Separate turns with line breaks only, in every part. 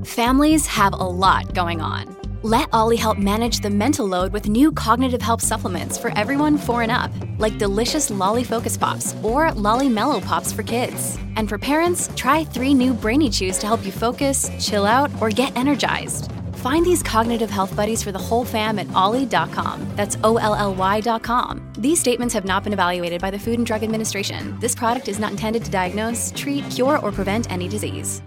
Families have a lot going on. Let Ollie help manage the mental load with new cognitive help supplements for everyone 4 and up, like delicious Lolly Focus Pops or Lolly Mellow Pops for kids. And for parents, try 3 new Brainy Chews to help you focus, chill out, or get energized. Find these cognitive health buddies for the whole fam at ollie.com. That's OLLY.com. These statements have not been evaluated by the Food and Drug Administration. This product is not intended to diagnose, treat, cure, or prevent any disease.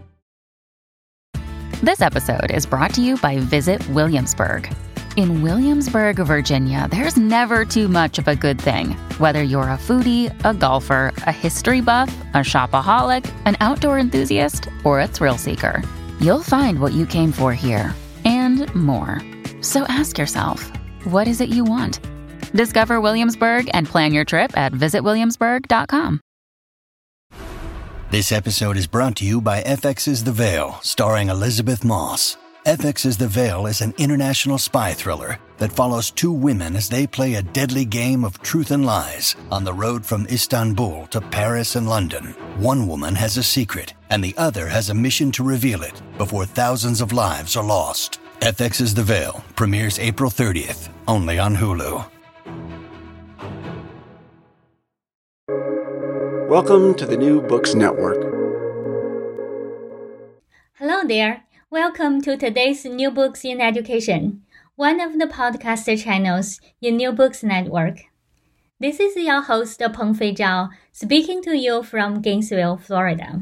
This episode is brought to you by Visit Williamsburg. In Williamsburg, Virginia, there's never too much of a good thing. Whether you're a foodie, a golfer, a history buff, a shopaholic, an outdoor enthusiast, or a thrill seeker, you'll find what you came for here and more. So ask yourself, what is it you want? Discover Williamsburg and plan your trip at visitwilliamsburg.com.
This episode is brought to you by FX's The Veil, starring Elizabeth Moss. FX's The Veil is an international spy thriller that follows 2 women as they play a deadly game of truth and lies on the road from Istanbul to Paris and London. One woman has a secret, and the other has a mission to reveal it before thousands of lives are lost. FX's The Veil premieres April 30th, only on Hulu.
Welcome to the New Books Network.
Hello there. Welcome to today's New Books in Education, one of the podcast channels in New Books Network. This is your host, Pengfei Zhao, speaking to you from Gainesville, Florida.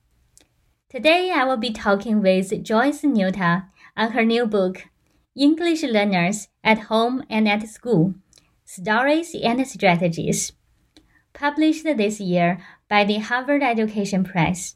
Today, I will be talking with Joyce Nyota on her new book, English Learners at Home and at School, Stories and Strategies, published this year by the Harvard Education Press.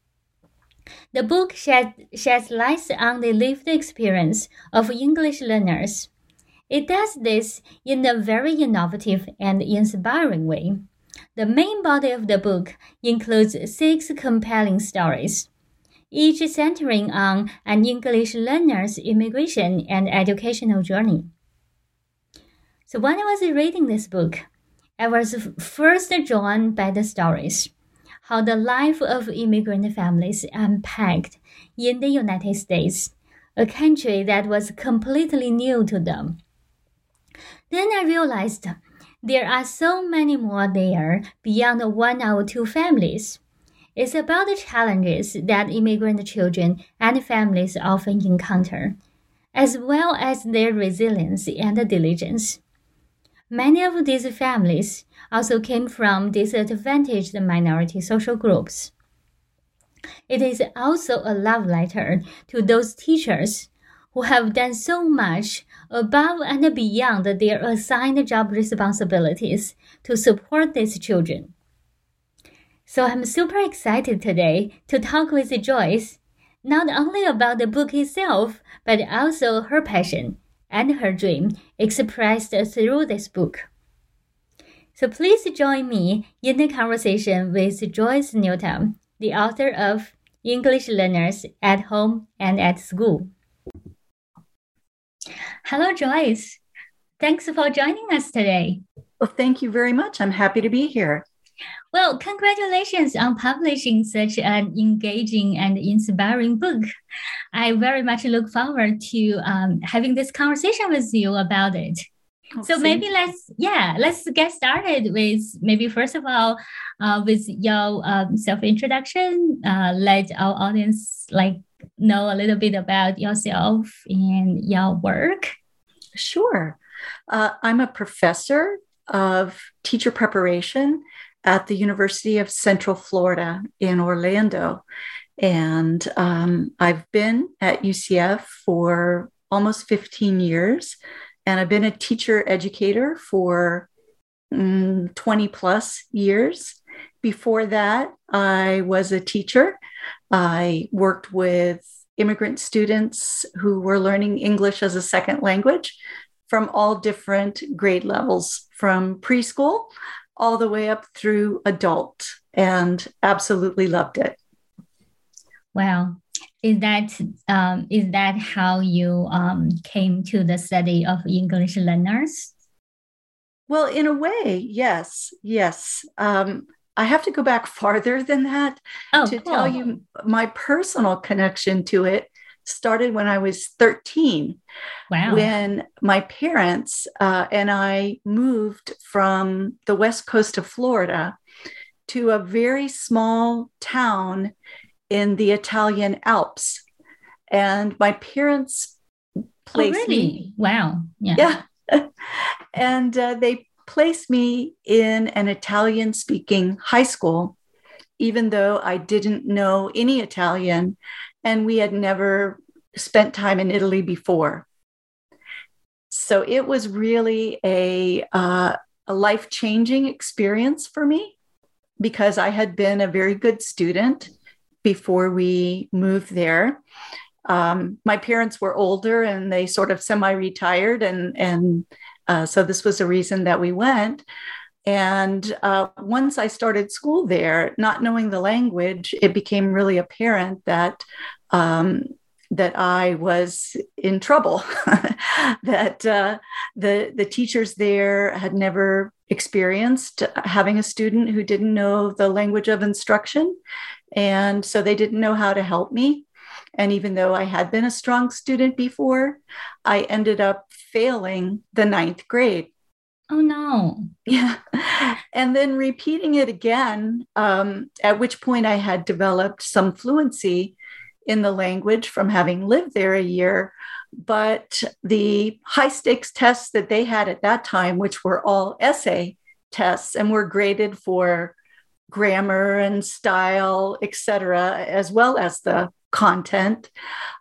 The book sheds light on the lived experience of English learners. It does this in a very innovative and inspiring way. The main body of the book includes 6 compelling stories, each centering on an English learner's immigration and educational journey. So when I was reading this book, I was first drawn by the stories, how the life of immigrant families unpacked in the United States, a country that was completely new to them. Then I realized there are so many more there beyond 1 or 2 families. It's about the challenges that immigrant children and families often encounter, as well as their resilience and diligence. Many of these families also came from disadvantaged minority social groups. It is also a love letter to those teachers who have done so much above and beyond their assigned job responsibilities to support these children. So I'm super excited today to talk with Joyce, not only about the book itself, but also her passion and her dream expressed through this book. So please join me in the conversation with Joyce Nyota, the author of English Learners at Home and at School. Hello, Joyce. Thanks for joining us today.
Well, thank you very much. I'm happy to be here.
Well, congratulations on publishing such an engaging and inspiring book. I very much look forward to having this conversation with you about it. So maybe let's get started with maybe first of all with your self-introduction. Let our audience know a little bit about yourself and your work.
Sure. I'm a professor of teacher preparation at the University of Central Florida in Orlando. And I've been at UCF for almost 15 years. And I've been a teacher educator for 20 plus years. Before that, I was a teacher. I worked with immigrant students who were learning English as a second language from all different grade levels, from preschool all the way up through adult, and absolutely loved it.
Wow. Is that how you came to the study of English learners?
Well, in a way, yes. I have to go back farther than that to tell you my personal connection to it started when I was 13.
Wow.
When my parents and I moved from the west coast of Florida to a very small town in the Italian Alps. And my parents placed me.
Wow. Yeah.
And they placed me in an Italian-speaking high school, even though I didn't know any Italian and we had never spent time in Italy before. So it was really a life-changing experience for me because I had been a very good student before we moved there. My parents were older and they sort of semi-retired, and so this was a reason that we went. And once I started school there, not knowing the language, it became really apparent that that I was in trouble, that the teachers there had never experienced having a student who didn't know the language of instruction. And so they didn't know how to help me. And even though I had been a strong student before, I ended up failing the 9th grade.
Oh, no.
Yeah. And then repeating it again, at which point I had developed some fluency in the language from having lived there a year. But the high stakes tests that they had at that time, which were all essay tests and were graded for grammar and style, et cetera, as well as the content,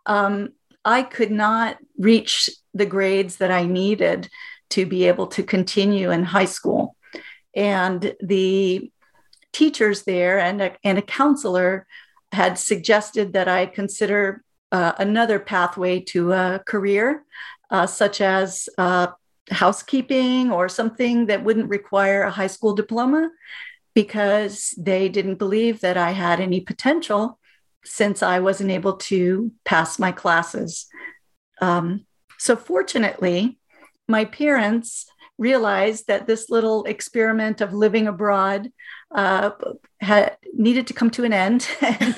I could not reach the grades that I needed to be able to continue in high school. And the teachers there and a counselor had suggested that I consider another pathway to a career, such as housekeeping or something that wouldn't require a high school diploma, because they didn't believe that I had any potential since I wasn't able to pass my classes. So fortunately, my parents realized that this little experiment of living abroad had needed to come to an end.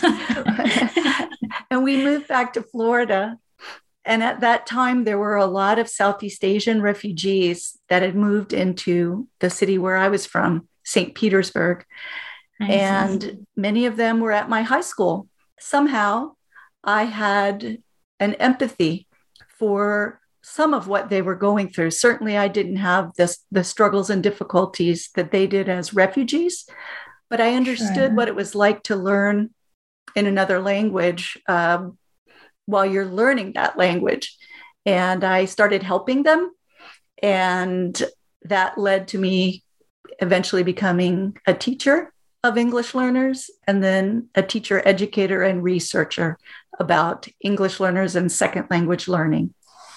And we moved back to Florida. And at that time, there were a lot of Southeast Asian refugees that had moved into the city where I was from, St. Petersburg. And many of them were at my high school. Somehow, I had an empathy for some of what they were going through. Certainly, I didn't have the struggles and difficulties that they did as refugees, but I understood what it was like to learn in another language while you're learning that language. And I started helping them. And that led to me eventually becoming a teacher of English learners, and then a teacher, educator, and researcher about English learners and second language learning.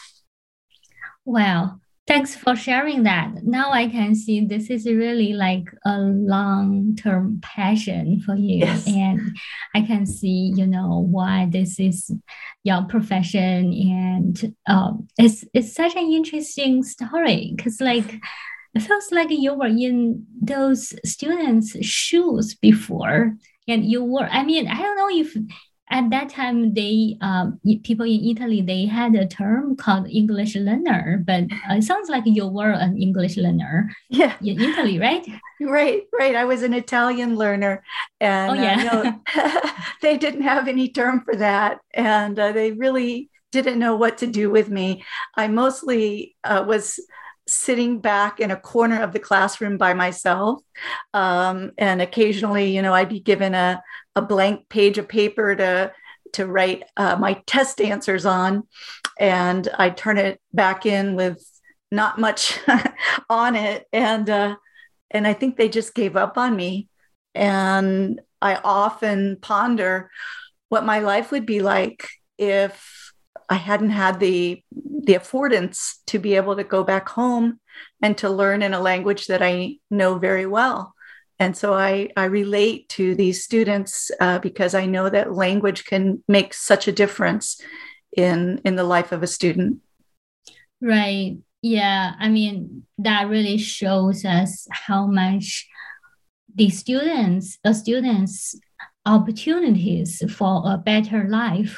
Wow. Thanks for sharing that. Now I can see this is really like a long-term passion for you.
Yes.
And I can see, why this is your profession. And it's such an interesting story because it feels like you were in those students' shoes before. And you were, I don't know if at that time, people in Italy, they had a term called English learner, but it sounds like you were an English learner in Italy, right?
Right. I was an Italian learner, and they didn't have any term for that, and they really didn't know what to do with me. I mostly was sitting back in a corner of the classroom by myself, and occasionally, I'd be given a blank page of paper to write my test answers on, and I turn it back in with not much on it, and I think they just gave up on me. And I often ponder what my life would be like if I hadn't had the affordance to be able to go back home and to learn in a language that I know very well. And so I relate to these students because I know that language can make such a difference in the life of a student.
Right. Yeah. That really shows us how much the students' opportunities for a better life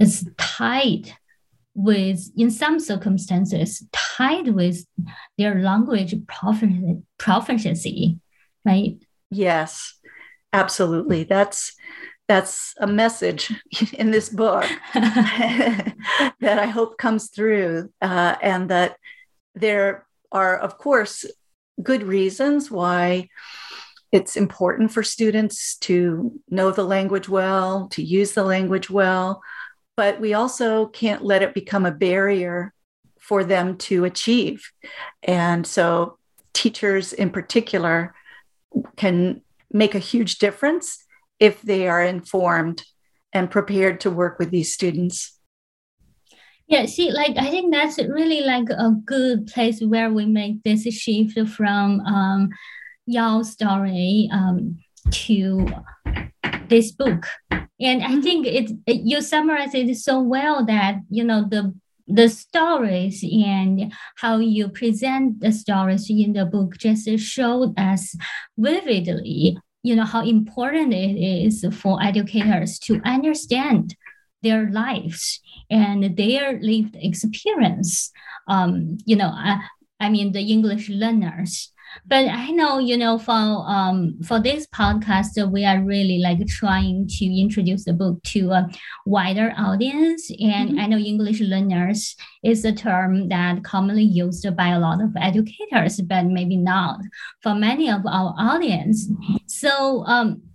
is tied with, in some circumstances, tied with their language proficiency, right?
Yes, absolutely. That's a message in this book that I hope comes through, and that there are, of course, good reasons why it's important for students to know the language well, to use the language well, but we also can't let it become a barrier for them to achieve. And so teachers in particular can make a huge difference if they are informed and prepared to work with these students.
Yeah, see, like, I think that's really like a good place where we make this shift from Yao's story to this book. And I think you summarize it so well that, the stories and how you present the stories in the book just showed us vividly, how important it is for educators to understand their lives and their lived experience. The English learners. But I know, for this podcast, we are really like trying to introduce the book to a wider audience. And I know English learners is a term that commonly used by a lot of educators, but maybe not for many of our audience. So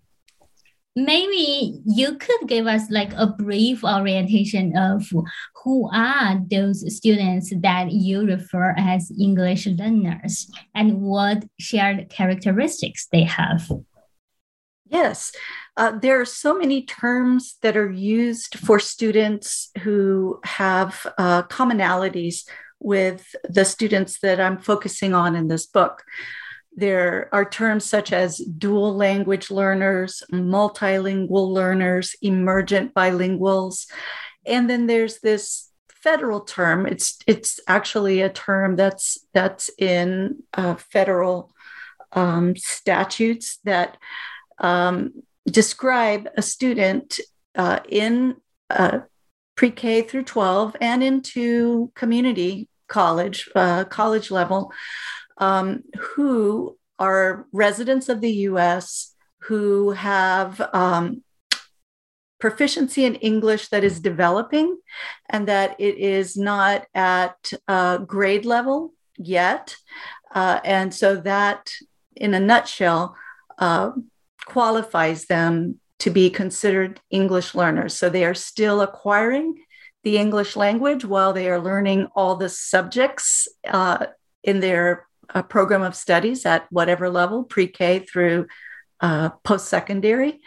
maybe you could give us like a brief orientation of who are those students that you refer as English learners and what shared characteristics they have.
Yes, there are so many terms that are used for students who have commonalities with the students that I'm focusing on in this book. There are terms such as dual language learners, multilingual learners, emergent bilinguals. And then there's this federal term. It's actually a term that's in federal statutes that describe a student in pre-K through 12 and into community college level, who are residents of the U.S., who have proficiency in English that is developing, and that it is not at grade level yet. And so that, in a nutshell, qualifies them to be considered English learners. So they are still acquiring the English language while they are learning all the subjects in their program of studies at whatever level, pre-K through post-secondary,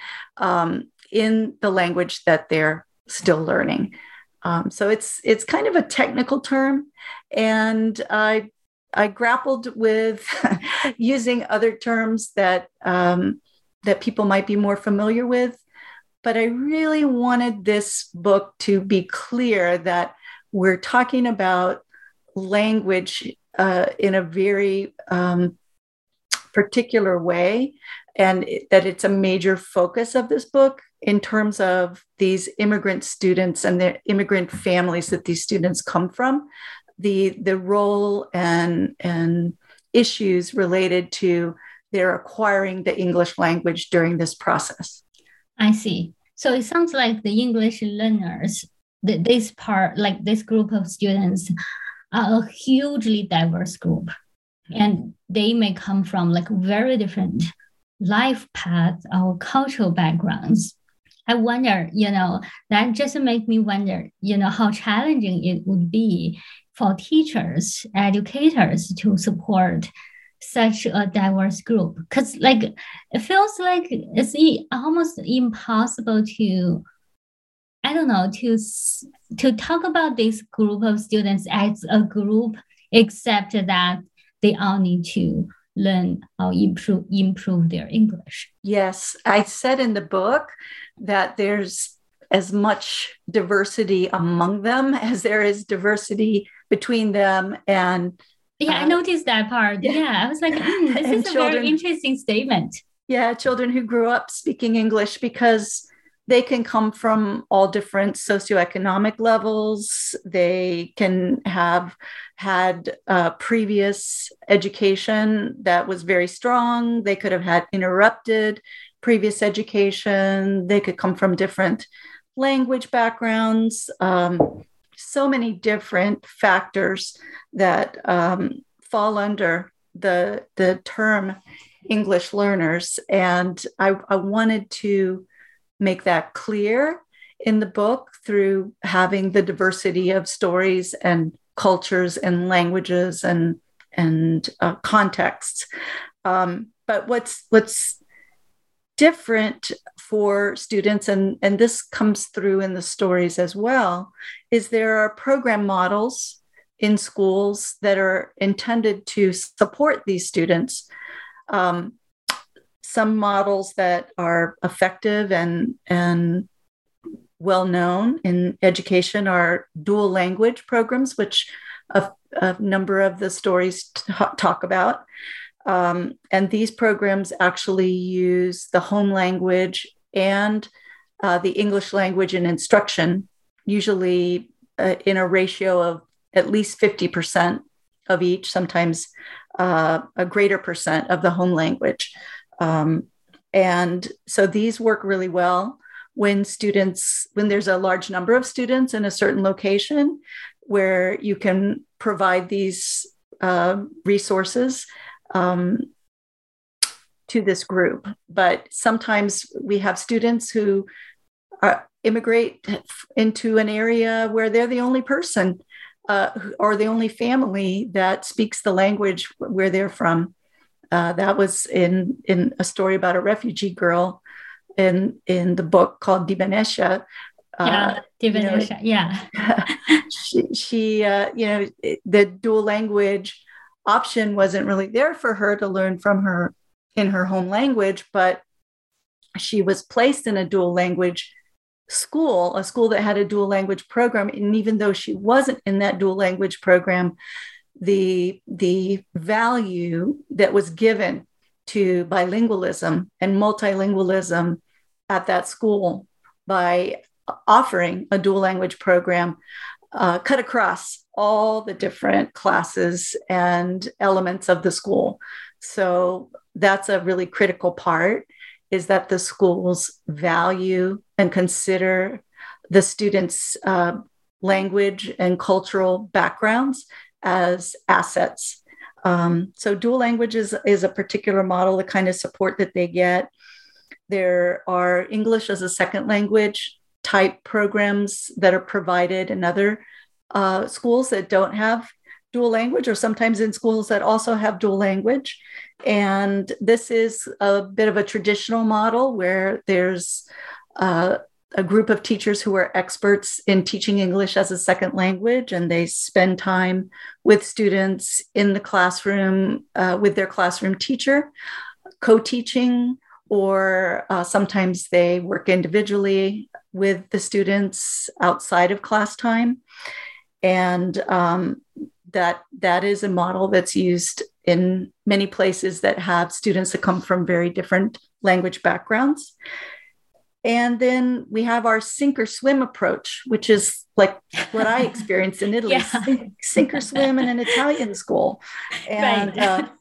in the language that they're still learning. So it's kind of a technical term, and I grappled with using other terms that people might be more familiar with, but I really wanted this book to be clear that we're talking about language in a very particular way, and that it's a major focus of this book in terms of these immigrant students and the immigrant families that these students come from, the role and issues related to their acquiring the English language during this process.
I see. So it sounds like the English learners, this group of students, are a hugely diverse group, and they may come from like very different life paths or cultural backgrounds. I wonder, that just make me wonder, how challenging it would be for teachers, educators to support such a diverse group. Because like, it feels like it's almost impossible to, to talk about this group of students as a group, except that they all need to learn or improve their English.
Yes, I said in the book that there's as much diversity among them as there is diversity between them. And
I noticed that part. Yeah, I was like, this is a very interesting statement.
Yeah, children who grew up speaking English, because they can come from all different socioeconomic levels. They can have had previous education that was very strong. They could have had interrupted previous education. They could come from different language backgrounds. So many different factors that fall under the term English learners. And I wanted to make that clear in the book through having the diversity of stories and cultures and languages and contexts. But what's different for students, and this comes through in the stories as well, is there are program models in schools that are intended to support these students. Some models that are effective and well known in education are dual language programs, which a number of the stories talk about. And these programs actually use the home language and the English language in instruction, usually in a ratio of at least 50% of each, sometimes a greater percent of the home language. And so these work really well when there's a large number of students in a certain location where you can provide these resources to this group. But sometimes we have students who immigrate into an area where they're the only person or the only family that speaks the language where they're from. That was in a story about a refugee girl in the book called Dibanesha.
Dibanesha,
she the dual language option wasn't really there for her to learn from her in her home language, but she was placed in a dual language school, a school that had a dual language program. And even though she wasn't in that dual language program, the value that was given to bilingualism and multilingualism at that school by offering a dual language program cut across all the different classes and elements of the school. So that's a really critical part, is that the schools value and consider the students' language and cultural backgrounds as assets. So dual language is a particular model, the kind of support that they get. There are English as a second language type programs that are provided in other schools that don't have dual language, or sometimes in schools that also have dual language. And this is a bit of a traditional model where there's a group of teachers who are experts in teaching English as a second language, and they spend time with students in the classroom with their classroom teacher, co-teaching, or sometimes they work individually with the students outside of class time. And that is a model that's used in many places that have students that come from very different language backgrounds. And then we have our sink or swim approach, which is like what I experienced in Italy, sink or swim in an Italian school. And,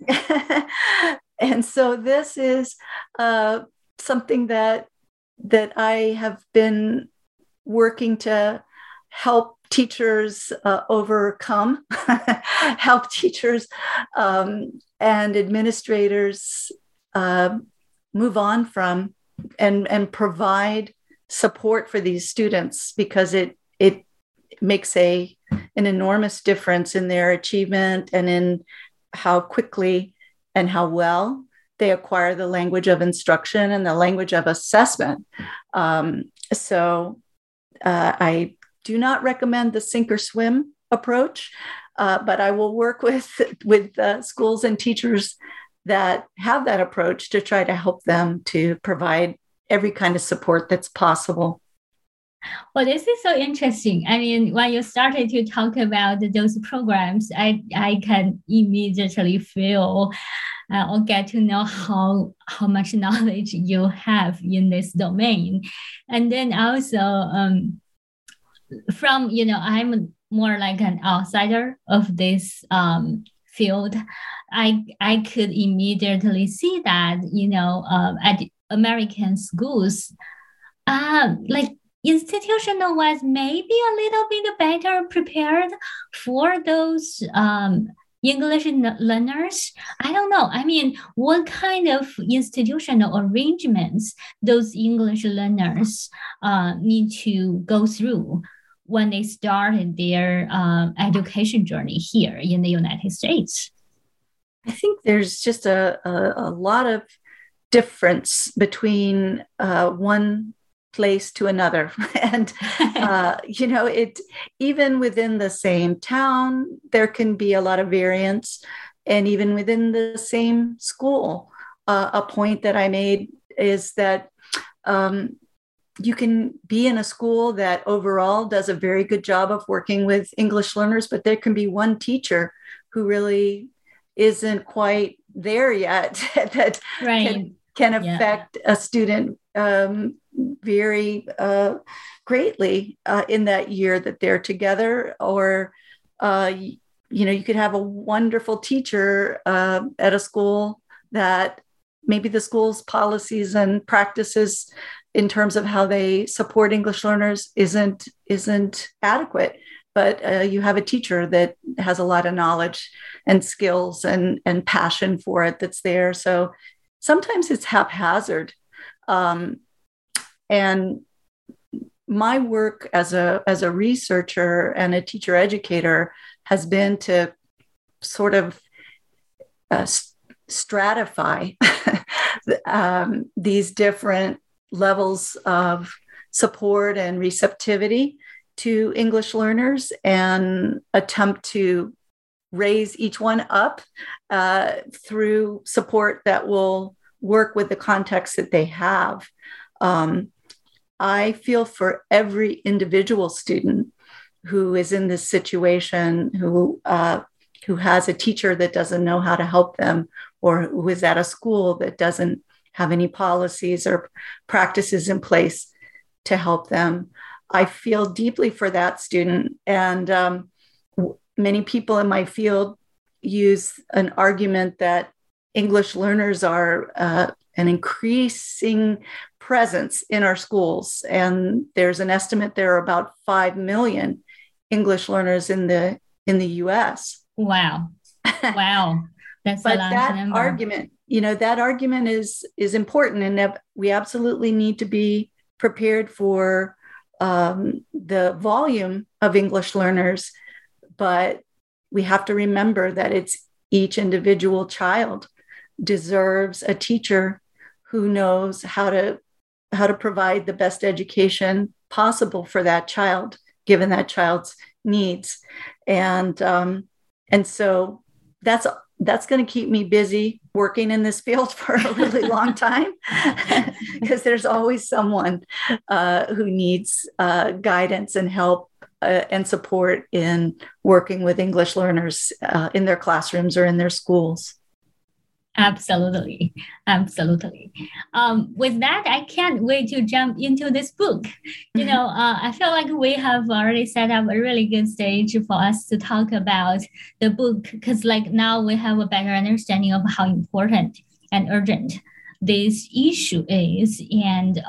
and so this is something that I have been working to help teachers overcome, help teachers and administrators move on from and provide support for these students, because it makes an enormous difference in their achievement and in how quickly and how well they acquire the language of instruction and the language of assessment. So I do not recommend the sink or swim approach, but I will work with schools and teachers that have that approach to try to help them to provide every kind of support that's possible.
Well, this is so interesting. I mean, when you started to talk about those programs, I can immediately feel or get to know how much knowledge you have in this domain. And then also from, I'm more like an outsider of this field. I could immediately see that, at American schools, like institutional wise, maybe a little bit better prepared for those English learners. I don't know. I mean, what kind of institutional arrangements those English learners need to go through when they started their education journey here in the United States?
I think there's just a lot of difference between one place to another. And, it even within the same town, there can be a lot of variance. And even within the same school, a point that I made is that you can be in a school that overall does a very good job of working with English learners, but there can be one teacher who really isn't quite there yet that can affect a student very greatly in that year that they're together. Or, you could have a wonderful teacher at a school that maybe the school's policies and practices in terms of how they support English learners isn't adequate. But you have a teacher that has a lot of knowledge and skills and passion for it that's there. So sometimes it's haphazard. And my work as a researcher and a teacher educator has been to sort of stratify these different levels of support and receptivity to English learners and attempt to raise each one up through support that will work with the context that they have. I feel for every individual student who is in this situation, who has a teacher that doesn't know how to help them, or who is at a school that doesn't have any policies or practices in place to help them. I feel deeply for that student. And many people in my field use an argument that English learners are an increasing presence in our schools. And there's an estimate there are about 5 million English learners in the US.
Wow. Wow. That's a large number.
That argument is important, and that we absolutely need to be prepared for the volume of English learners, but we have to remember that it's each individual child deserves a teacher who knows how to provide the best education possible for that child, given that child's needs. And so that's going to keep me busy working in this field for a really long time, because there's always someone who needs guidance and help and support in working with English learners in their classrooms or in their schools.
Absolutely. Absolutely. With that, I can't wait to jump into this book. I feel like we have already set up a really good stage for us to talk about the book, because now we have a better understanding of how important and urgent this issue is. And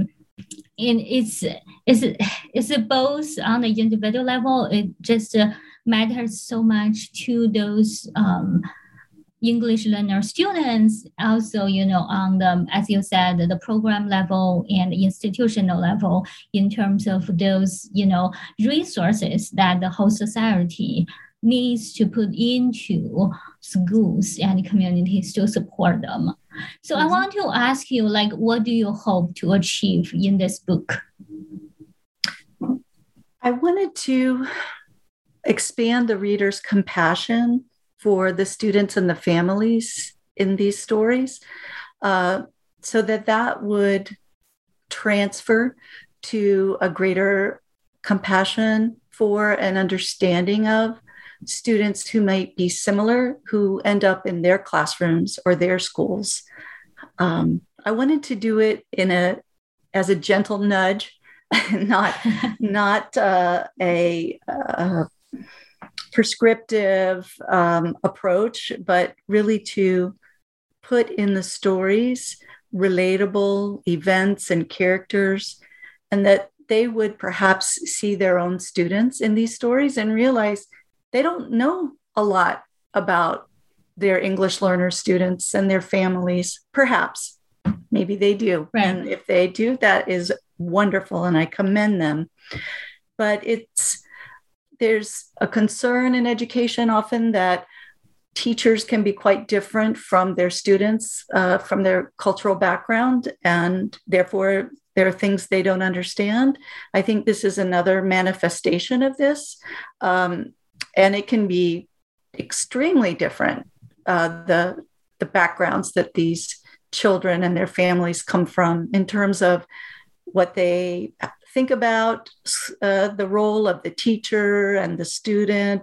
it's both on the individual level. It just matters so much to those English learner students, also, on the, as you said, the program level and institutional level, in terms of those, resources that the whole society needs to put into schools and communities to support them. So I want to ask you, what do you hope to achieve in this book?
I wanted to expand the reader's compassion for the students and the families in these stories, so that would transfer to a greater compassion for and understanding of students who might be similar who end up in their classrooms or their schools. I wanted to do it as a gentle nudge, not a prescriptive approach, but really to put in the stories relatable events and characters, and that they would perhaps see their own students in these stories and realize they don't know a lot about their English learner students and their families. Perhaps, maybe they do.
Right.
And if they do, that is wonderful, and I commend them. But there's a concern in education often that teachers can be quite different from their students, from their cultural background, and therefore there are things they don't understand. I think this is another manifestation of this, and it can be extremely different, the backgrounds that these children and their families come from in terms of what they think about the role of the teacher and the student,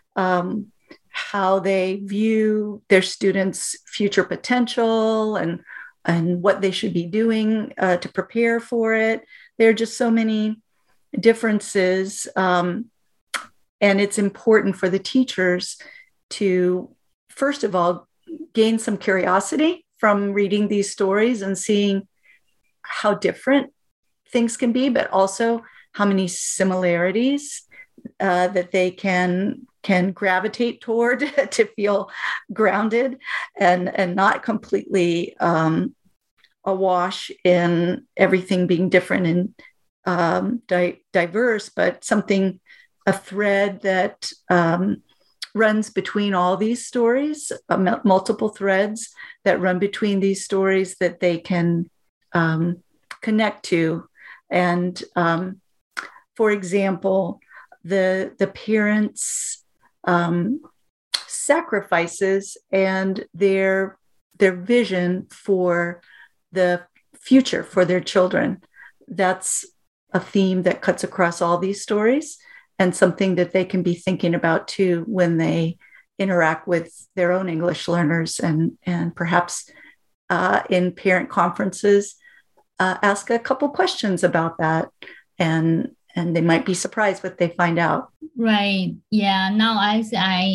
how they view their students' future potential and what they should be doing to prepare for it. There are just so many differences. And it's important for the teachers to, first of all, gain some curiosity from reading these stories and seeing how different things can be, but also how many similarities that they can gravitate toward to feel grounded and not completely awash in everything being different and diverse, but a thread that runs between all these stories, multiple threads that run between these stories that they can connect to. And for example, the parents' sacrifices and their vision for the future for their children. That's a theme that cuts across all these stories, and something that they can be thinking about too when they interact with their own English learners, and perhaps in parent conferences ask a couple questions about that, and they might be surprised what they find out.
Right. Yeah. Now, as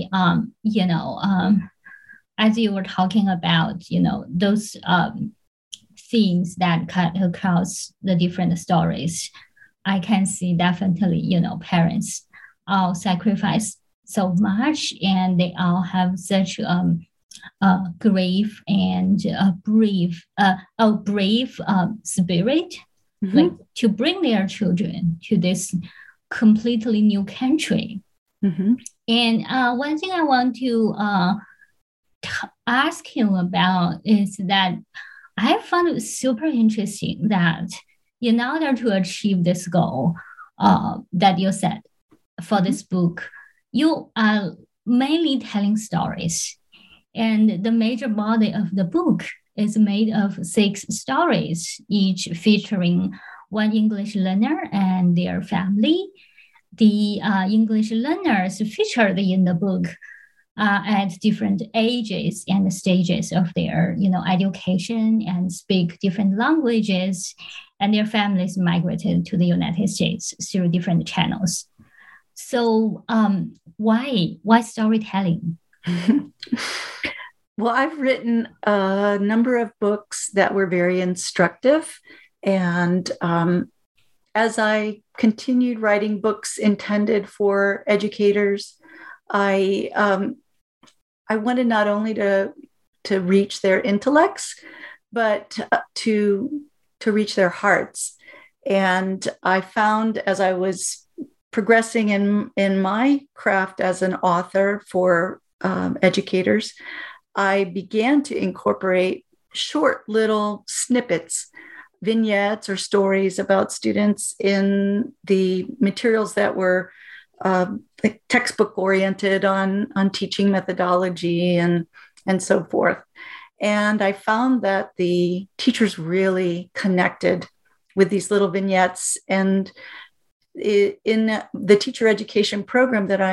as you were talking about, those themes that cut across the different stories, I can see definitely, parents all sacrifice so much, and they all have such grave and brave spirit, mm-hmm. like to bring their children to this completely new country. Mm-hmm. And one thing I want to ask you about is that I found it super interesting that in order to achieve this goal that you set for this book, you are mainly telling stories. And the major body of the book is made of 6 stories, each featuring one English learner and their family. The English learners featured in the book at different ages and stages of their, education, and speak different languages, and their families migrated to the United States through different channels. So why storytelling?
Well, I've written a number of books that were very instructive. And as I continued writing books intended for educators, I wanted not only to reach their intellects, but to reach their hearts. And I found, as I was progressing in my craft as an author for educators, I began to incorporate short little snippets, vignettes or stories about students in the materials that were textbook oriented on teaching methodology and so forth. And I found that the teachers really connected with these little vignettes. And in the teacher education program that I'm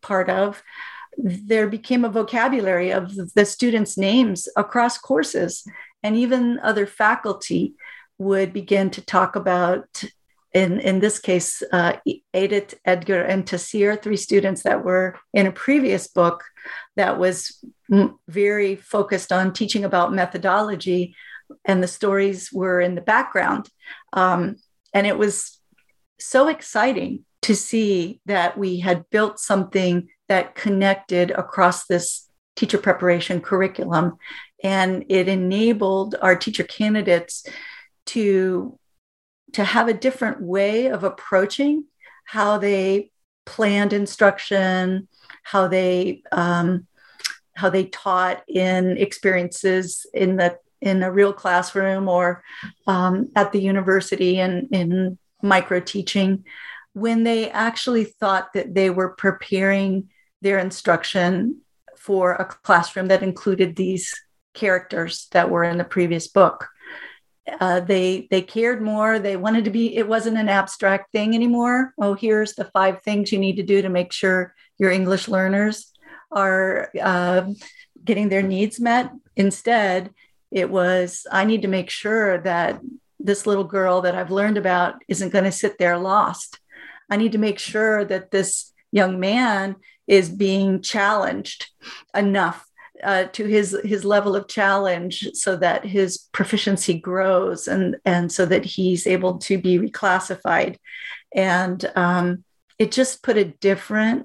part of, there became a vocabulary of the students' names across courses, and even other faculty would begin to talk about, in this case, Edith, Edgar, and Tassir, 3 students that were in a previous book that was very focused on teaching about methodology, and the stories were in the background. And it was so exciting to see that we had built something that connected across this teacher preparation curriculum. And it enabled our teacher candidates to have a different way of approaching how they planned instruction, how they taught in experiences in a real classroom or at the university and in micro teaching, when they actually thought that they were preparing their instruction for a classroom that included these characters that were in the previous book. They cared more. They wanted to be, it wasn't an abstract thing anymore. Oh, here's the 5 things you need to do to make sure your English learners are getting their needs met. Instead, it was, I need to make sure that this little girl that I've learned about isn't going to sit there lost. I need to make sure that this young man is being challenged enough to his level of challenge so that his proficiency grows and so that he's able to be reclassified. And it just put a different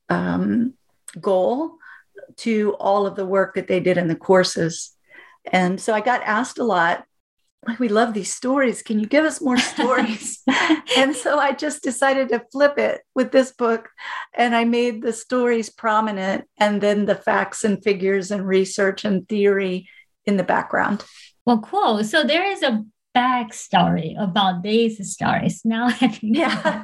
goal to all of the work that they did in the courses. And so I got asked a lot, like, we love these stories. Can you give us more stories? And so I just decided to flip it with this book. And I made the stories prominent and then the facts and figures and research and theory in the background.
Well, cool. So there is a backstory about these stories. Now I think.
Yeah.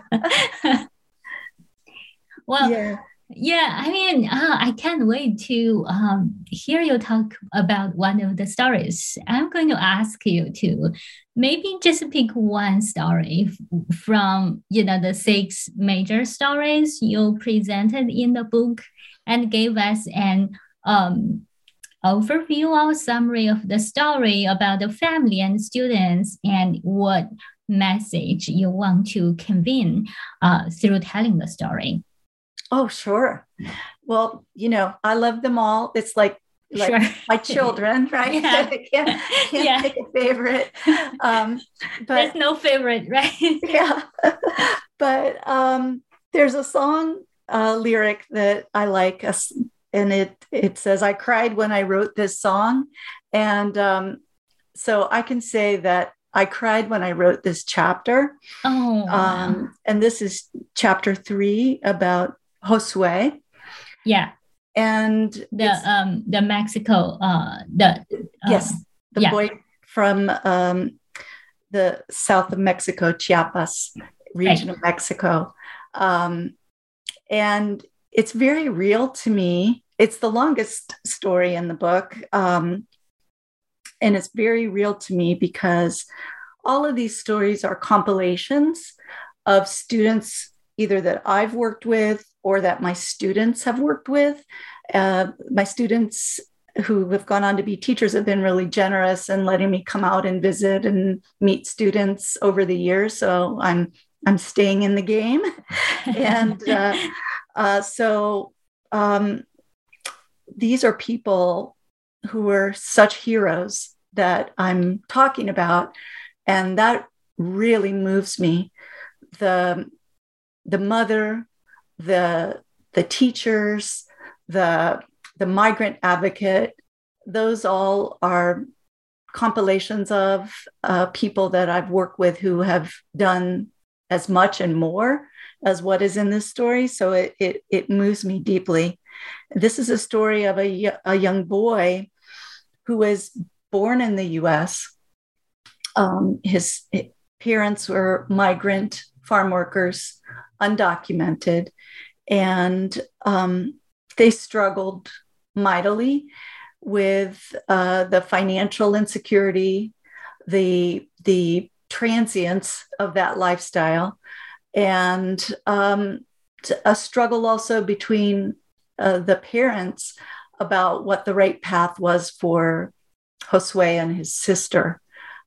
Well,
yeah.
Yeah, I mean, I can't wait to hear you talk about one of the stories. I'm going to ask you to maybe just pick one story from, the 6 major stories you presented in the book and gave us an overview or summary of the story about the family and students and what message you want to convey through telling the story.
Oh, sure. Well, I love them all. It's like
sure.
My children, right?
Yeah.
I can't pick a favorite. But
there's no favorite, right?
Yeah. But there's a song lyric that I like, and it says, "I cried when I wrote this song." And so I can say that I cried when I wrote this chapter.
Oh, wow.
And this is chapter 3 about Josue.
Yeah.
And
the Mexico,
yes, the boy from the south of Mexico, Chiapas region of Mexico. And it's very real to me. It's the longest story in the book. And it's very real to me because all of these stories are compilations of students, either that I've worked with or that my students have worked with. My students who have gone on to be teachers have been really generous in letting me come out and visit and meet students over the years. So I'm staying in the game. And so these are people who are such heroes that I'm talking about. And that really moves me. The mother, the teachers, the migrant advocate, those all are compilations of people that I've worked with who have done as much and more as what is in this story. So it moves me deeply. This is a story of a young boy who was born in the U.S. His parents were migrant farm workers, undocumented, and they struggled mightily with the financial insecurity, the transience of that lifestyle. And a struggle also between the parents about what the right path was for Josue and his sister.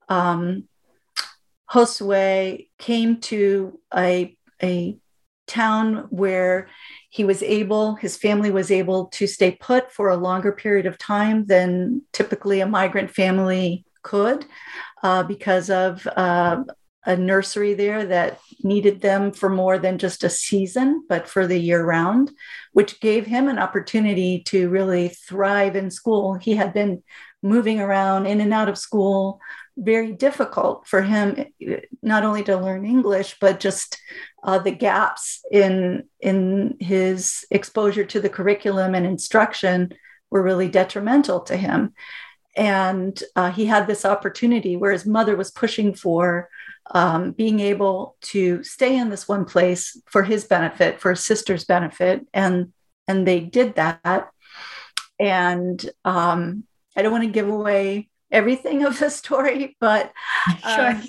Josue came to a town where his family was able to stay put for a longer period of time than typically a migrant family could, because of a nursery there that needed them for more than just a season, but for the year round, which gave him an opportunity to really thrive in school. He had been moving around in and out of school, very difficult for him, not only to learn English, but just the gaps in his exposure to the curriculum and instruction were really detrimental to him. And he had this opportunity where his mother was pushing for being able to stay in this one place for his benefit, for his sister's benefit. And they did that. And I don't want to give away everything of the story, but
sure.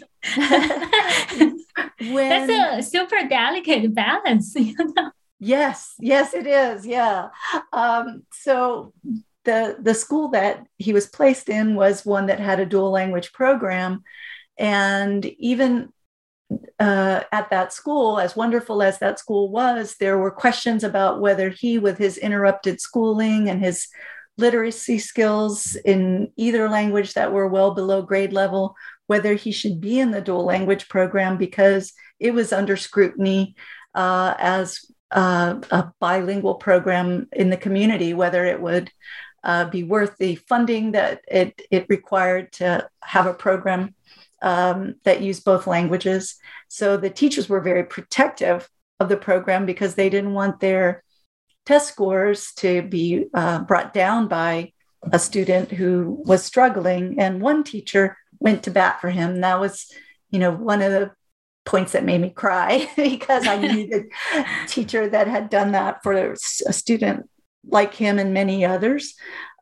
That's a super delicate balance, you know?
Yes, it is. Yeah. So the school that he was placed in was one that had a dual language program. And even at that school, as wonderful as that school was, there were questions about whether he, with his interrupted schooling and his literacy skills in either language that were well below grade level, whether he should be in the dual language program, because it was under scrutiny as a bilingual program in the community, whether it would be worth the funding that it required to have a program that used both languages. So the teachers were very protective of the program because they didn't want their test scores to be brought down by a student who was struggling. And one teacher went to bat for him. That was, one of the points that made me cry because I needed a teacher that had done that for a student like him and many others,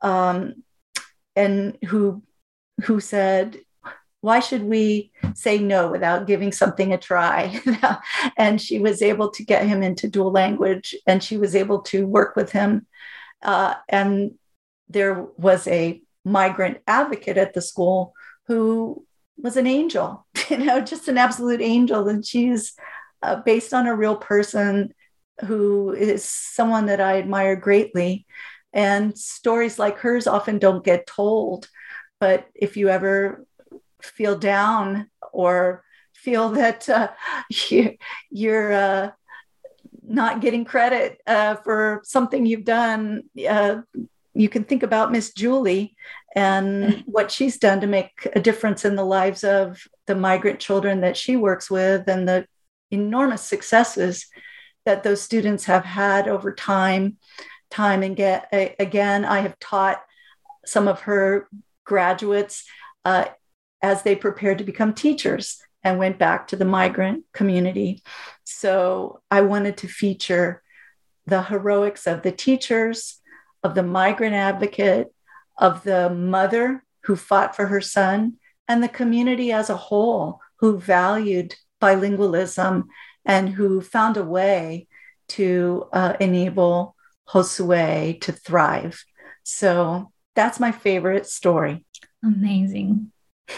and who said, why should we say no without giving something a try? And she was able to get him into dual language, and she was able to work with him. And there was a migrant advocate at the school who was an angel, just an absolute angel. And she's based on a real person who is someone that I admire greatly. And stories like hers often don't get told. But if you ever feel down or feel that you're not getting credit for something you've done, you can think about Miss Julie and what she's done to make a difference in the lives of the migrant children that she works with, and the enormous successes that those students have had over time and again. I have taught some of her graduates as they prepared to become teachers and went back to the migrant community. So I wanted to feature the heroics of the teachers, of the migrant advocate, of the mother who fought for her son, and the community as a whole who valued bilingualism and who found a way to enable Josue to thrive. So that's my favorite story.
Amazing.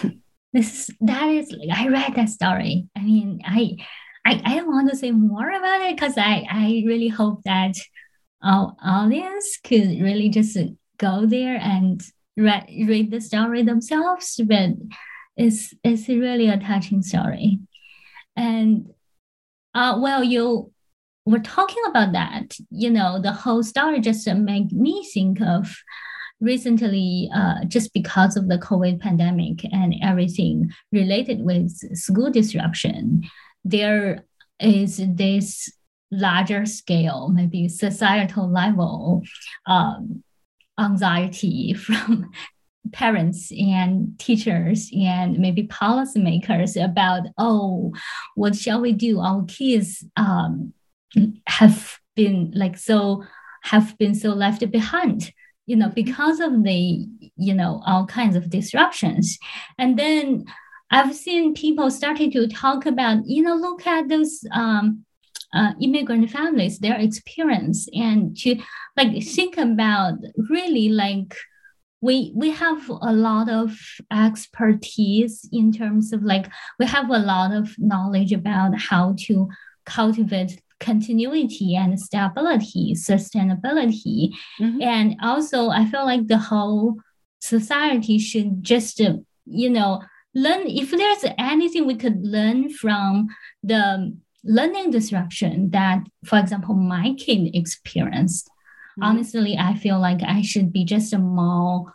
I read that story. I mean, I don't want to say more about it because I really hope that our audience could really just go there and read the story themselves. But it's really a touching story. And you were talking about that, the whole story just made me think of recently, just because of the COVID pandemic and everything related with school disruption, there is this larger scale, maybe societal level anxiety from parents and teachers and maybe policymakers about, what shall we do? Our kids have been so left behind, because of the, all kinds of disruptions. And then I've seen people starting to talk about, look at those immigrant families, their experience, and to like think about really like we have a lot of expertise in terms of like we have a lot of knowledge about how to cultivate continuity and stability, sustainability. Mm-hmm. And also I feel like the whole society should just, learn, if there's anything we could learn from the learning disruption that, for example, my kid experienced. Mm-hmm. Honestly, I feel like I should be just a more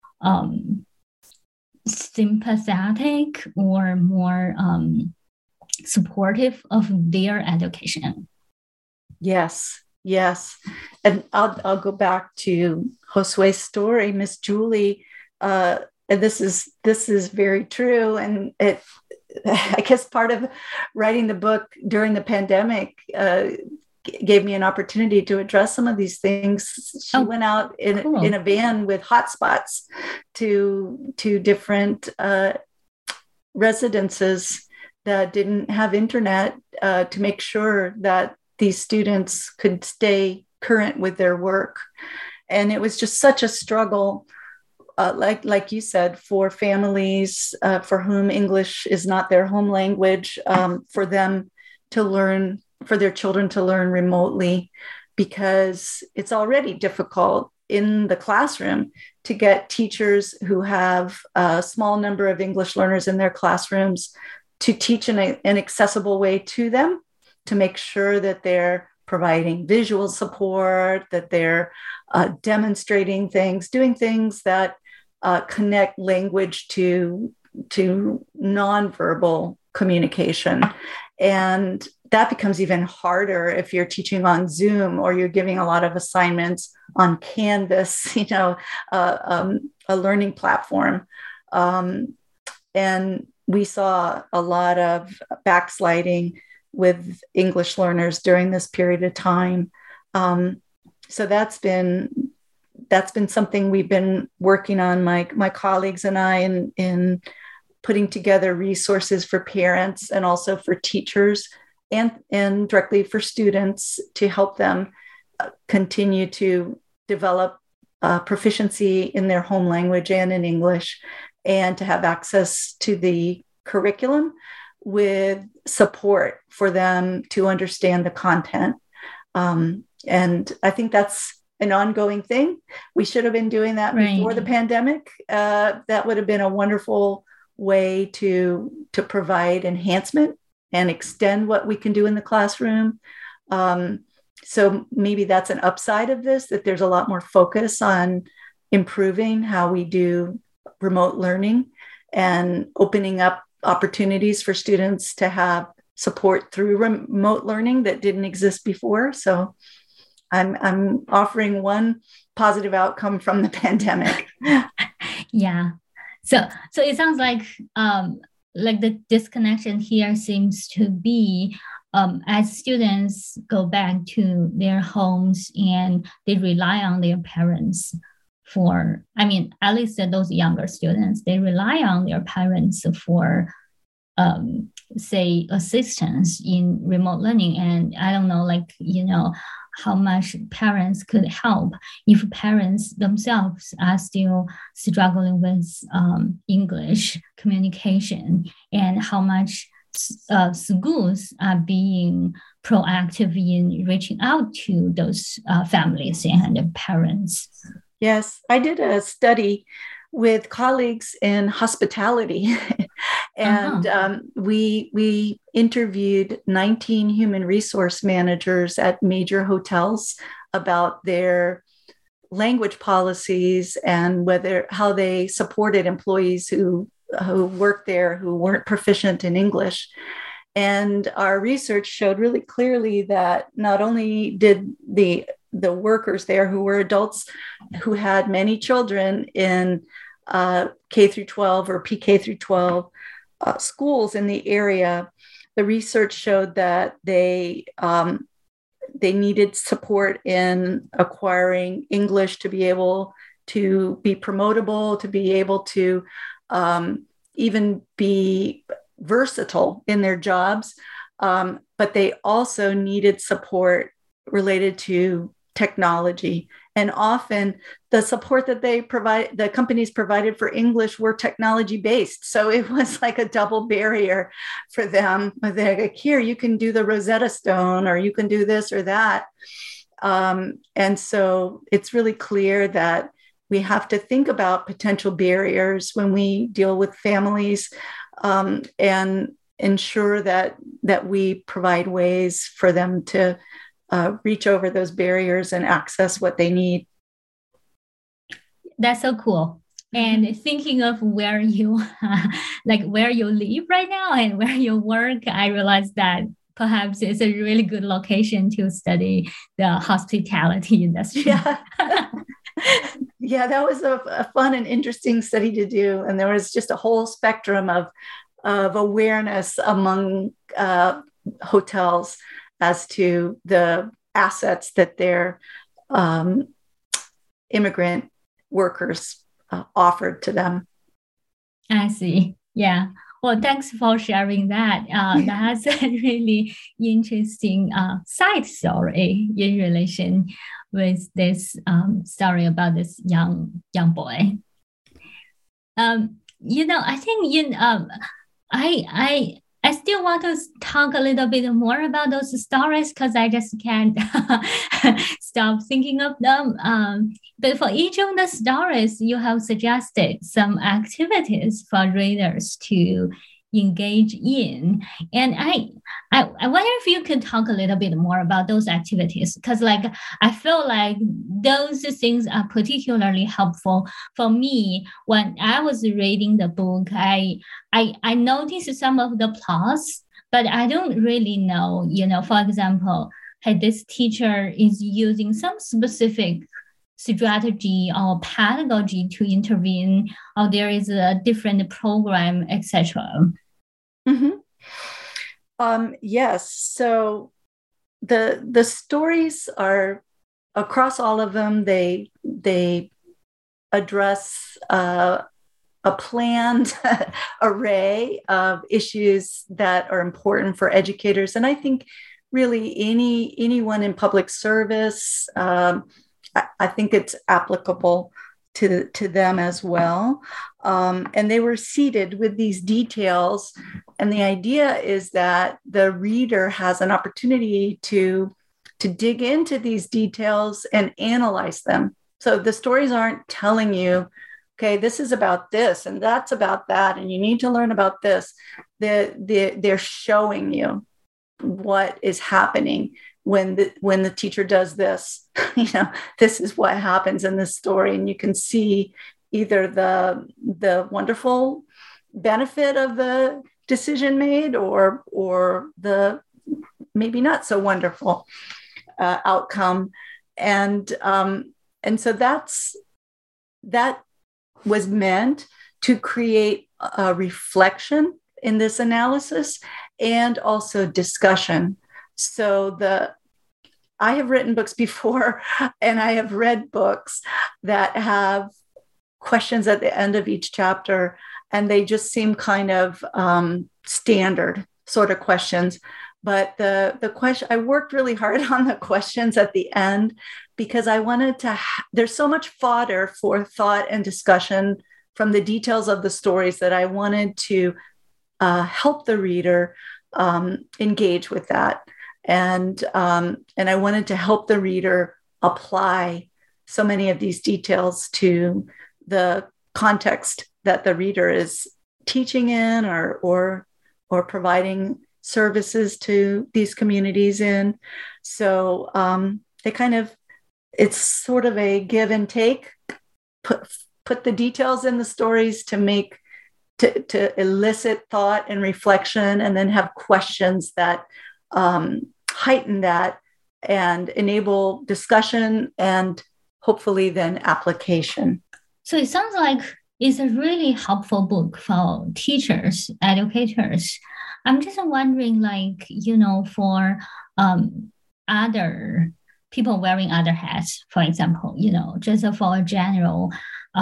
sympathetic or more supportive of their education.
Yes. And I'll go back to Josue's story, Miss Julie. And this is very true. And I guess part of writing the book during the pandemic gave me an opportunity to address some of these things. She went out in a van with hotspots to different residences that didn't have internet to make sure that these students could stay current with their work. And it was just such a struggle, like you said, for families for whom English is not their home language, for them to learn, for their children to learn remotely, because it's already difficult in the classroom to get teachers who have a small number of English learners in their classrooms to teach in an accessible way to them, to make sure that they're providing visual support, that they're demonstrating things, doing things that connect language to nonverbal communication. And that becomes even harder if you're teaching on Zoom or you're giving a lot of assignments on Canvas, a learning platform. And we saw a lot of backsliding with English learners during this period of time. So that's been something we've been working on, my colleagues and I, in putting together resources for parents and also for teachers and directly for students to help them continue to develop proficiency in their home language and in English, and to have access to the curriculum with support for them to understand the content. And I think that's an ongoing thing. We should have been doing that before the pandemic. That would have been a wonderful way to provide enhancement and extend what we can do in the classroom. So maybe that's an upside of this, that there's a lot more focus on improving how we do remote learning and opening up opportunities for students to have support through remote learning that didn't exist before. So I'm offering one positive outcome from the pandemic.
Yeah. So it sounds like the disconnection here seems to be as students go back to their homes and they rely on their parents at least those younger students, they rely on their parents for, say, assistance in remote learning. And I don't know, how much parents could help if parents themselves are still struggling with English communication, and how much schools are being proactive in reaching out to those families and parents.
Yes, I did a study with colleagues in hospitality, and we interviewed 19 human resource managers at major hotels about their language policies and how they supported employees who worked there who weren't proficient in English. And our research showed really clearly that not only did the workers there, who were adults who had many children in K through 12 or PK through 12 schools in the area, the research showed that they needed support in acquiring English to be able to be promotable, to be able to even be versatile in their jobs. But but they also needed support related to technology. And often the support that the companies provided for English were technology based. So it was like a double barrier for them. They're like, here, you can do the Rosetta Stone, or you can do this or that. And so it's really clear that we have to think about potential barriers when we deal with families, and ensure that we provide ways for them to reach over those barriers and access what they need.
That's so cool. And thinking of where you where you live right now and where you work, I realized that perhaps it's a really good location to study the hospitality industry.
Yeah. Yeah, that was a fun and interesting study to do. And there was just a whole spectrum of awareness among hotels as to the assets that their immigrant workers offered to them.
I see. Yeah. Well, thanks for sharing that. That's a really interesting side story in relation with this story about this young boy. I think I still want to talk a little bit more about those stories because I just can't stop thinking of them. But for each of the stories, you have suggested some activities for readers to engage in. And I wonder if you could talk a little bit more about those activities, because I feel like those things are particularly helpful for me. When I was reading the book, I noticed some of the plots, but I don't really know, for example, hey, this teacher is using some specific strategy or pedagogy to intervene, or there is a different program, etc.
Mm-hmm. Yes. So the stories are across all of them. They address a planned array of issues that are important for educators, and I think really anyone in public service. I think it's applicable to them as well. And they were seeded with these details. And the idea is that the reader has an opportunity to dig into these details and analyze them. So the stories aren't telling you, okay, this is about this and that's about that, and you need to learn about this. They're showing you what is happening when the teacher does this. This is what happens in this story, and you can see either the wonderful benefit of the decision made or the maybe not so wonderful outcome, and so that was meant to create a reflection in this analysis and also discussion. So I have written books before, and I have read books that have questions at the end of each chapter, and they just seem kind of standard sort of questions. But the question, I worked really hard on the questions at the end because I wanted to, there's so much fodder for thought and discussion from the details of the stories that I wanted to help the reader engage with that. And I wanted to help the reader apply so many of these details to the context that the reader is teaching in or providing services to these communities in. So it's sort of a give and take. Put the details in the stories to elicit thought and reflection, and then have questions that heighten that and enable discussion and hopefully then application.
So it sounds like it's a really helpful book for teachers, educators. I'm just wondering, for other people wearing other hats, for example, just for a general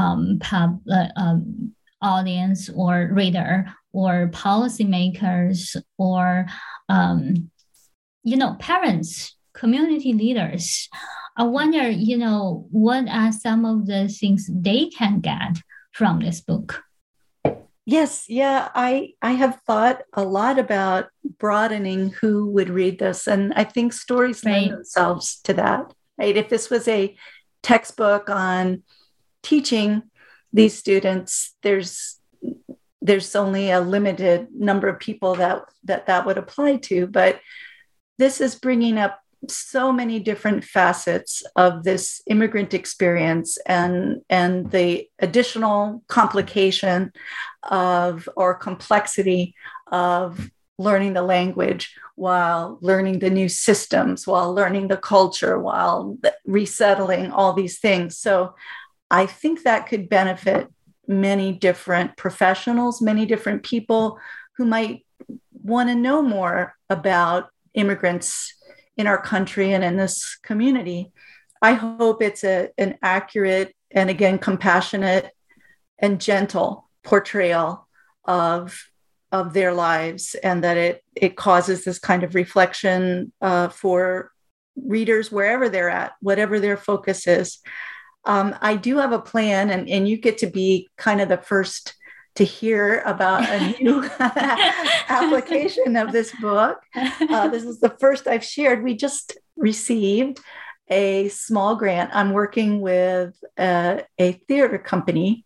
audience or reader or policymakers or parents, community leaders. I wonder, what are some of the things they can get from this book?
Yes, yeah, I have thought a lot about broadening who would read this, and I think stories lend themselves to that. Right? If this was a textbook on teaching these students, there's only a limited number of people that would apply to, but this is bringing up so many different facets of this immigrant experience and the additional complication or complexity of learning the language while learning the new systems, while learning the culture, while resettling all these things. So I think that could benefit many different professionals, many different people who might want to know more about immigrants in our country and in this community. I hope it's an accurate and, again, compassionate and gentle portrayal of their lives, and that it causes this kind of reflection for readers wherever they're at, whatever their focus is. I do have a plan, and you get to be kind of the first to hear about a new application of this book. This is the first I've shared. We just received a small grant. I'm working with a theater company.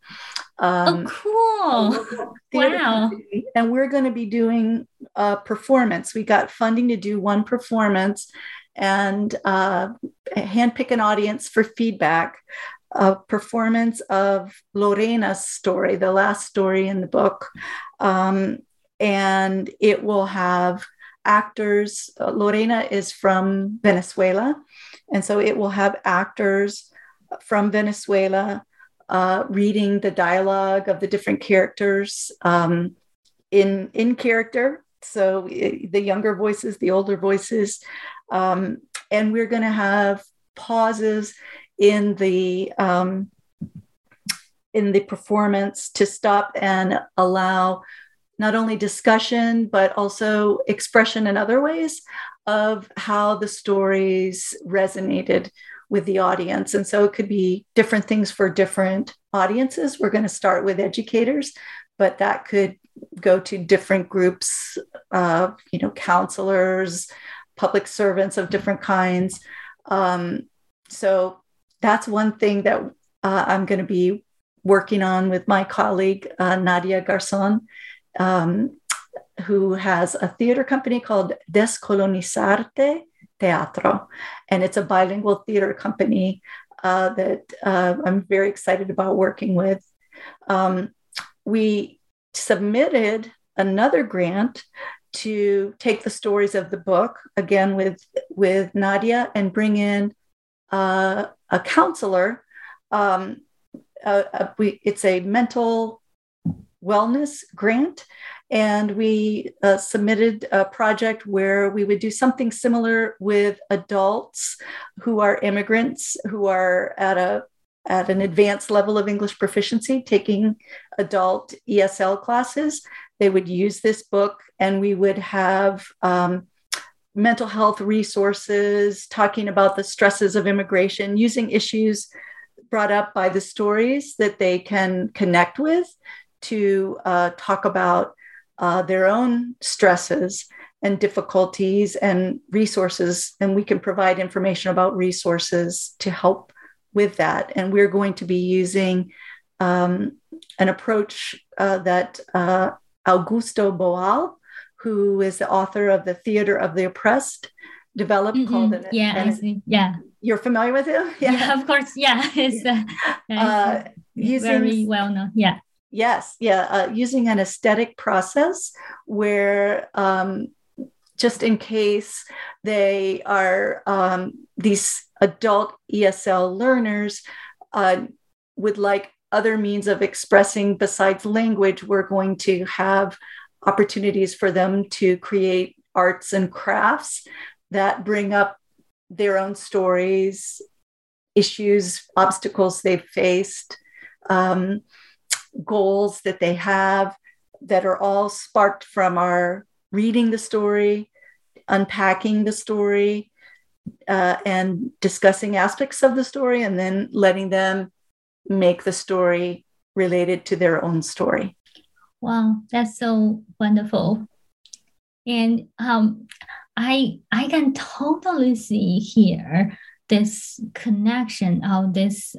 Cool. Wow.
Company, and we're going to be doing a performance. We got funding to do one performance and handpick an audience for feedback. A performance of Lorena's story, the last story in the book. And it will have actors. Lorena is from Venezuela. And so it will have actors from Venezuela reading the dialogue of the different characters in character. So the younger voices, the older voices. And we're going to have pauses in the performance to stop and allow not only discussion, but also expression in other ways of how the stories resonated with the audience. And so it could be different things for different audiences. We're going to start with educators, but that could go to different groups, counselors, public servants of different kinds. So that's one thing that I'm going to be working on with my colleague, Nadia Garzon, who has a theater company called Descolonizarte Teatro. And it's a bilingual theater company that I'm very excited about working with. We submitted another grant to take the stories of the book, again, with Nadia, and bring in a counselor. It's a mental wellness grant. And we submitted a project where we would do something similar with adults who are immigrants, who are at an advanced level of English proficiency, taking adult ESL classes. They would use this book, and we would have mental health resources, talking about the stresses of immigration, using issues brought up by the stories that they can connect with to talk about their own stresses and difficulties and resources. And we can provide information about resources to help with that. And we're going to be using an approach that Augusto Boal, who is the author of The Theater of the Oppressed, developed, called it.
Yeah.
You're familiar with him?
Yeah, of course. Yeah, it's very well known. Yeah.
Yes. Yeah. Using an aesthetic process where just in case they are these adult ESL learners would like other means of expressing besides language, we're going to have opportunities for them to create arts and crafts that bring up their own stories, issues, obstacles they've faced, goals that they have that are all sparked from our reading the story unpacking the story and discussing aspects of the story, and then letting them make the story related to their own story.
Wow, that's so wonderful. And I can totally see here this connection of this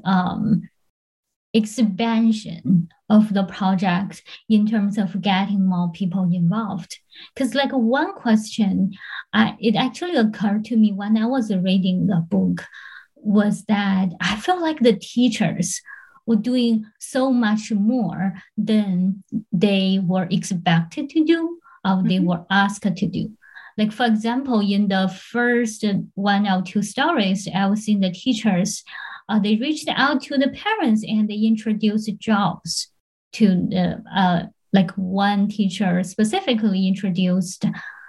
expansion of the project in terms of getting more people involved. Because like one question, it actually occurred to me when I was reading the book was that I felt like the teachers were doing so much more than they were expected to do or they were asked to do. Like, for example, in the first 1 or 2 stories, I was seeing the teachers, they reached out to the parents and they introduced jobs to the, like one teacher specifically introduced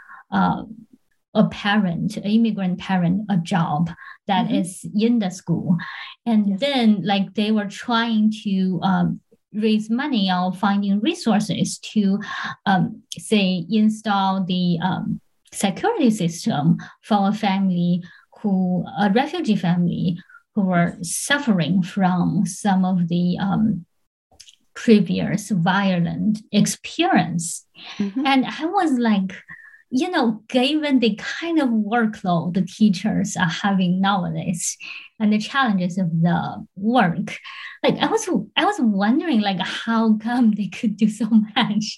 a parent, an immigrant parent, a job that is in the school. And then like they were trying to raise money or finding resources to, say, install the security system for a refugee family who were suffering from some of the previous violent experience. And I was like, given the kind of workload the teachers are having nowadays and the challenges of the work, like I was wondering, like, how come they could do so much,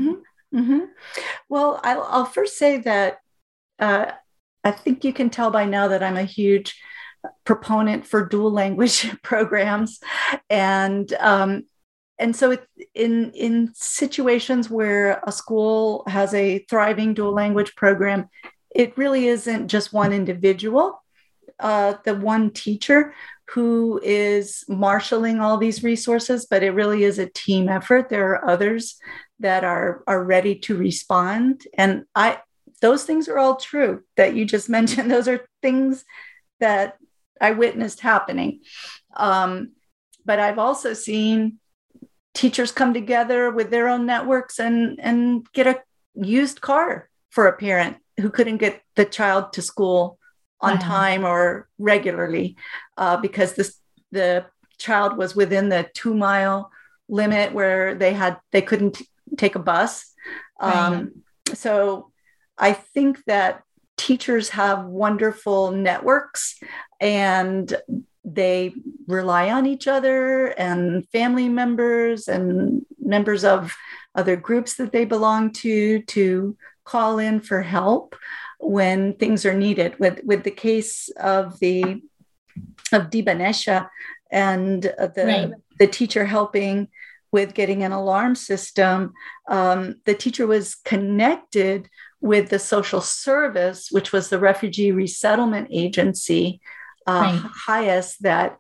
Well, I'll first say that I think you can tell by now that I'm a huge proponent for dual language programs, and so in situations where a school has a thriving dual language program, it really isn't just one individual, the one teacher who is marshaling all these resources, but it really is a team effort. There are others that are ready to respond. And those things are all true that you just mentioned. Those are things that I witnessed happening. But I've also seen teachers come together with their own networks and get a used car for a parent who couldn't get the child to school on time or regularly because the child was within the 2-mile limit where they couldn't take a bus. So I think that teachers have wonderful networks and they rely on each other and family members and members of other groups that they belong to call in for help when things are needed. With the case of Dibanesha and the teacher helping with getting an alarm system, the teacher was connected with the social service, which was the Refugee Resettlement Agency, HIAS, that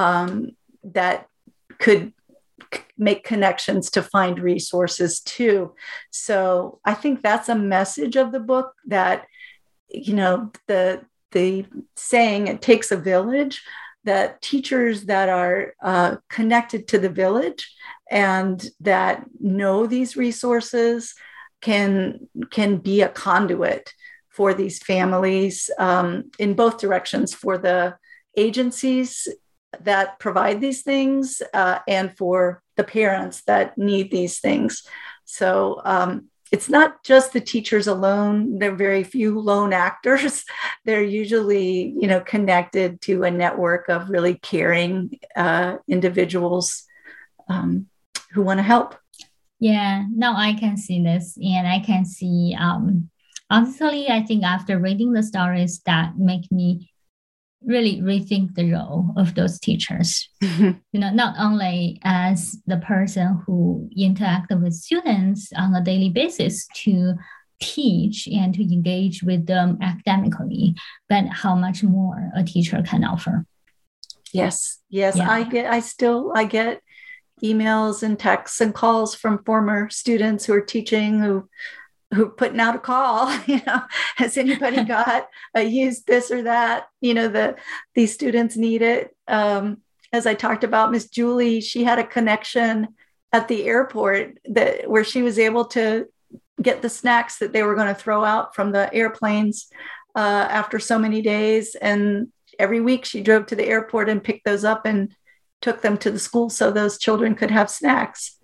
could make connections to find resources too. So I think that's a message of the book, that, the saying, it takes a village, that teachers that are connected to the village and that know these resources can be a conduit for these families in both directions, for the agencies that provide these things and for the parents that need these things. So it's not just the teachers alone. There are very few lone actors. They're usually, connected to a network of really caring individuals who want to help.
Yeah, now I can see this, and I can see, honestly, I think after reading the stories, that make me really rethink the role of those teachers. Not only as the person who interacts with students on a daily basis to teach and to engage with them academically, but how much more a teacher can offer.
Yes.
Yeah.
I get emails and texts and calls from former students who are teaching, who putting out a call, has anybody got a used this or that? These students need it. As I talked about, Miss Julie, she had a connection at the airport where she was able to get the snacks that they were going to throw out from the airplanes after so many days. And every week she drove to the airport and picked those up and took them to the school so those children could have snacks.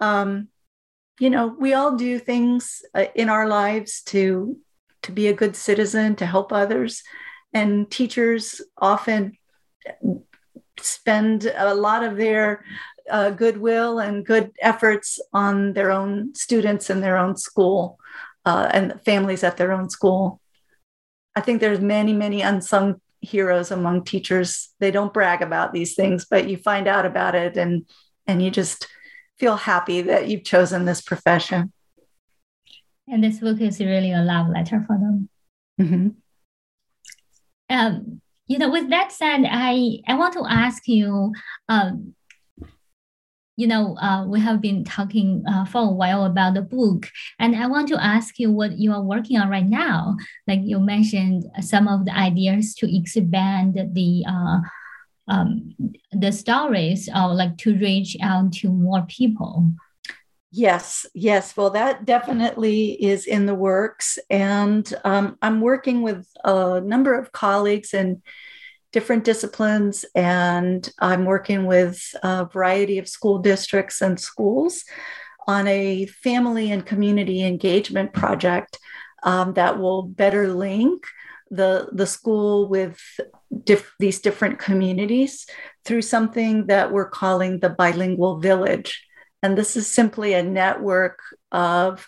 We all do things in our lives to be a good citizen, to help others. And teachers often spend a lot of their goodwill and good efforts on their own students in their own school and families at their own school. I think there's many, many unsung heroes among teachers. They don't brag about these things, but you find out about it and you just feel happy that you've chosen this profession.
And this book is really a love letter for them.
Mm-hmm.
With that said, I want to ask you, we have been talking for a while about the book, and I want to ask you what you are working on right now. Like you mentioned some of the ideas to expand the stories, or to reach out to more people.
Yes. Well, that definitely is in the works. And I'm working with a number of colleagues in different disciplines, and I'm working with a variety of school districts and schools on a family and community engagement project that will better link the school with these different communities through something that we're calling the Bilingual Village. And this is simply a network of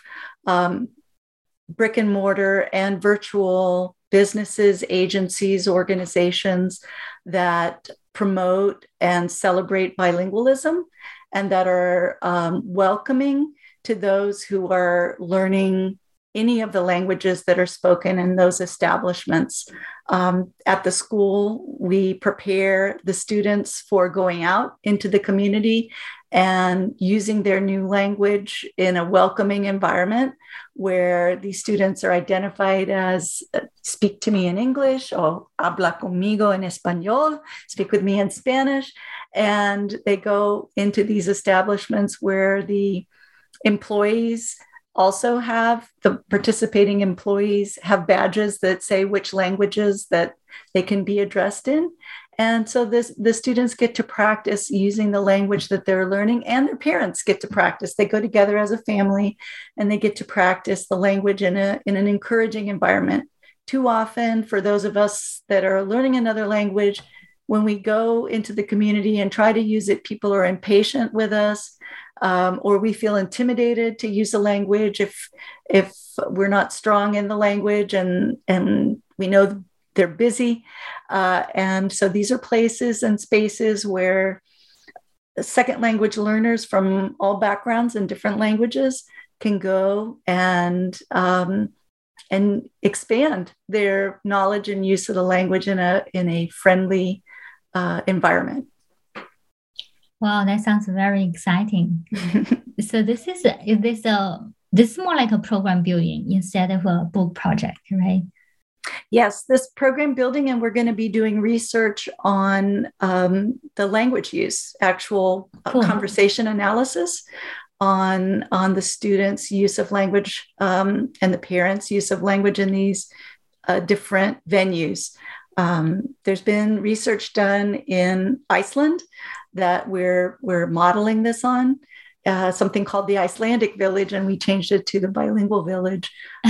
brick and mortar and virtual businesses, agencies, organizations that promote and celebrate bilingualism and that are welcoming to those who are learning any of the languages that are spoken in those establishments. At the school, we prepare the students for going out into the community and using their new language in a welcoming environment where these students are identified as speak to me in English or habla conmigo en español, speak with me in Spanish. And they go into these establishments where the employees also have, the participating employees have badges that say which languages that they can be addressed in. And so the students get to practice using the language that they're learning, and their parents get to practice. They go together as a family and they get to practice the language in an encouraging environment. Too often, for those of us that are learning another language, when we go into the community and try to use it, people are impatient with us, or we feel intimidated to use the language if we're not strong in the language and we know they're busy. And so these are places and spaces where second language learners from all backgrounds and different languages can go and expand their knowledge and use of the language in a friendly environment.
Wow, that sounds very exciting. So this is more like a program building instead of a book project, right?
Yes, this program building, and we're going to be doing research on the language use, actual conversation analysis on the students' use of language and the parents' use of language in these different venues. There's been research done in Iceland that we're modeling this on. Something called the Icelandic Village, and we changed it to the Bilingual Village.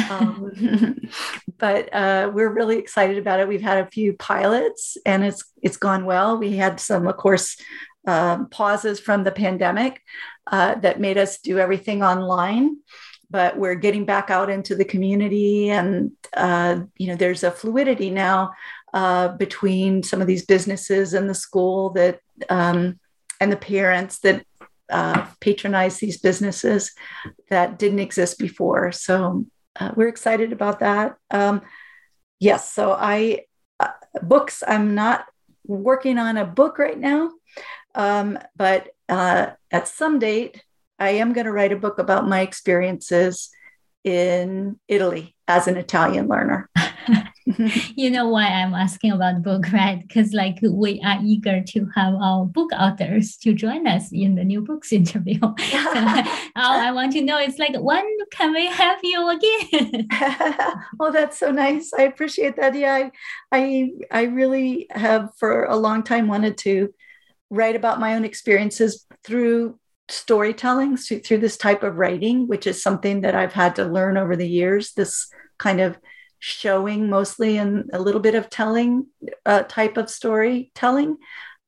But we're really excited about it. We've had a few pilots, and it's gone well. We had some, of course, pauses from the pandemic that made us do everything online. But we're getting back out into the community, and there's a fluidity now between some of these businesses and the school that and the parents that patronize these businesses that didn't exist before. So we're excited about that. Yes. So books, I'm not working on a book right now, but at some date, I am going to write a book about my experiences in Italy as an Italian learner.
You know why I'm asking about the book, right? Because like we are eager to have our book authors to join us in the new books interview. So I want to know, it's like, when can we have you again?
Oh, that's so nice. I appreciate that. Yeah, I really have for a long time wanted to write about my own experiences through storytelling, through this type of writing, which is something that I've had to learn over the years, this kind of showing mostly and a little bit of telling type of storytelling,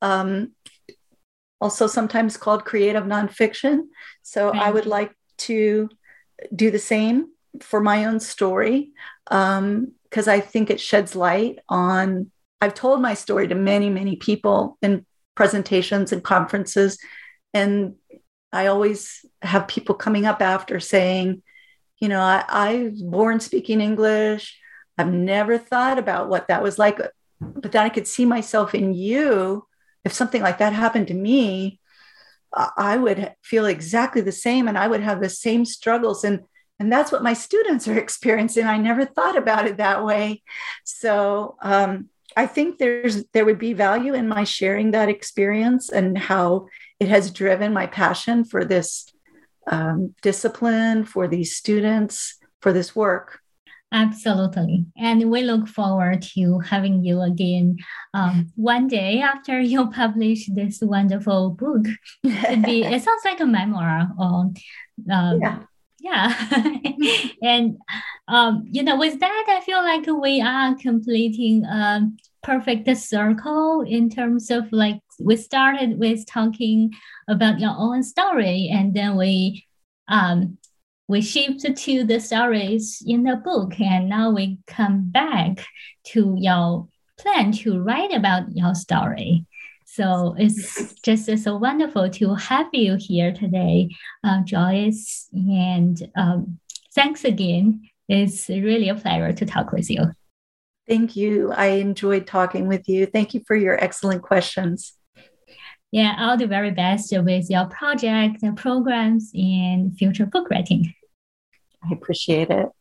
also sometimes called creative nonfiction. So I would like to do the same for my own story, because I think it sheds light on, I've told my story to many, many people in presentations and conferences, and I always have people coming up after saying, you know, I was born speaking English. I've never thought about what that was like, but then I could see myself in you. If something like that happened to me, I would feel exactly the same, and I would have the same struggles. And that's what my students are experiencing. I never thought about it that way. So I think there would be value in my sharing that experience and how it has driven my passion for this discipline, for these students, for this work.
Absolutely. And we look forward to having you again one day after you publish this wonderful book. It sounds like a memoir. Yeah. And, with that, I feel like we are completing a perfect circle in terms of like, we started with talking about your own story, and then we shift to the stories in the book, and now we come back to your plan to write about your story. So it's just so wonderful to have you here today, Joyce, and thanks again. It's really a pleasure to talk with you.
Thank you. I enjoyed talking with you. Thank you for your excellent questions.
Yeah, all the very best with your project, programs, and future book writing.
I appreciate it.